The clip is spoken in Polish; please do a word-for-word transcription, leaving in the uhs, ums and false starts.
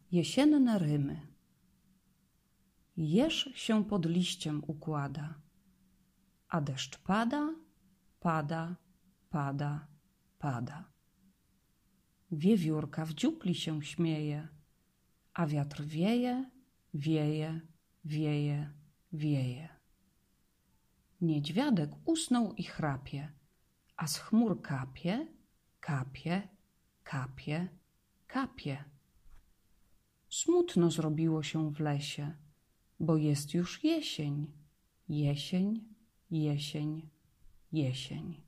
Jesienne rymy. Jeż się pod liściem układa, a deszcz pada, pada, pada, pada. Wiewiórka w dziupli się śmieje, a wiatr wieje, wieje, wieje, wieje. Niedźwiadek usnął i chrapie, a z chmur kapie, kapie, kapie, kapie. Smutno zrobiło się w lesie, bo jest już jesień, jesień, jesień, jesień.